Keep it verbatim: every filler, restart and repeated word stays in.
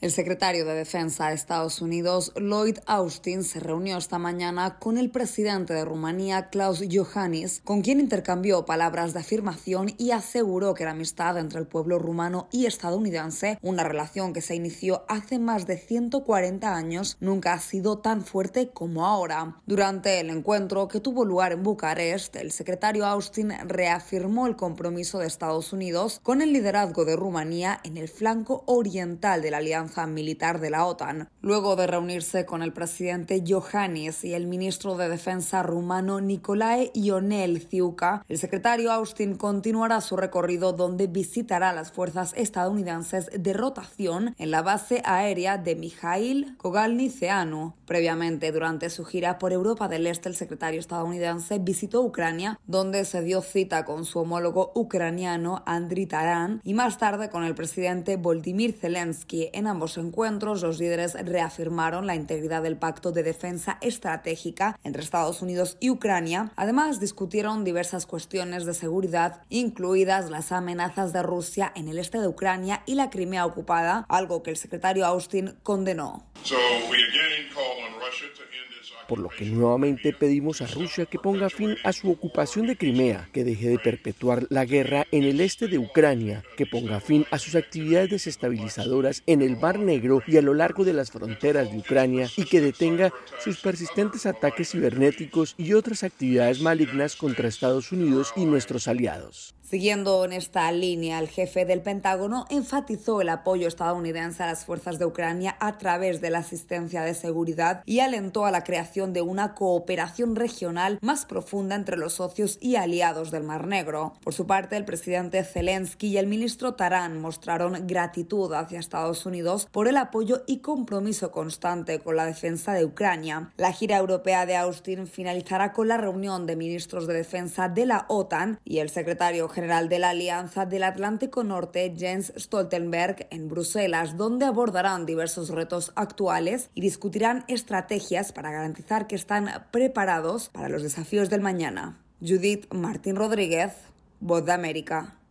El secretario de Defensa de Estados Unidos, Lloyd Austin, se reunió esta mañana con el presidente de Rumanía, Klaus Iohannis, con quien intercambió palabras de afirmación y aseguró que la amistad entre el pueblo rumano y estadounidense, una relación que se inició hace más de ciento cuarenta años, nunca ha sido tan fuerte como ahora. Durante el encuentro que tuvo lugar en Bucarest, el secretario Austin reafirmó el compromiso de Estados Unidos con el liderazgo de Rumanía en el flanco oriental de la alianza militar de la OTAN. Luego de reunirse con el presidente Iohannis y el ministro de Defensa rumano Nicolae Ionel Ciucă, el secretario Austin continuará su recorrido donde visitará las fuerzas estadounidenses de rotación en la base aérea de Mihail Kogalniceanu. Previamente, durante su gira por Europa del Este, el secretario estadounidense visitó Ucrania, donde se dio cita con su homólogo ucraniano Andriy Taran y más tarde con el presidente Volodymyr Zelensky. En ambos encuentros, los líderes reafirmaron la integridad del pacto de defensa estratégica entre Estados Unidos y Ucrania. Además, discutieron diversas cuestiones de seguridad, incluidas las amenazas de Rusia en el este de Ucrania y la Crimea ocupada, algo que el secretario Austin condenó. So we again call on Russia to end its Por lo que nuevamente pedimos a Rusia que ponga fin a su ocupación de Crimea, que deje de perpetuar la guerra en el este de Ucrania, que ponga fin a sus actividades desestabilizadoras en el Mar Negro y a lo largo de las fronteras de Ucrania y que detenga sus persistentes ataques cibernéticos y otras actividades malignas contra Estados Unidos y nuestros aliados. Siguiendo en esta línea, el jefe del Pentágono enfatizó el apoyo estadounidense a las fuerzas de Ucrania a través de la asistencia de seguridad y alentó a la creación de una cooperación regional más profunda entre los socios y aliados del Mar Negro. Por su parte, el presidente Zelensky y el ministro Taran mostraron gratitud hacia Estados Unidos por el apoyo y compromiso constante con la defensa de Ucrania. La gira europea de Austin finalizará con la reunión de ministros de defensa de la OTAN y el secretario general general de la Alianza del Atlántico Norte, Jens Stoltenberg, en Bruselas, donde abordarán diversos retos actuales y discutirán estrategias para garantizar que están preparados para los desafíos del mañana. Judith Martín Rodríguez, Voz de América.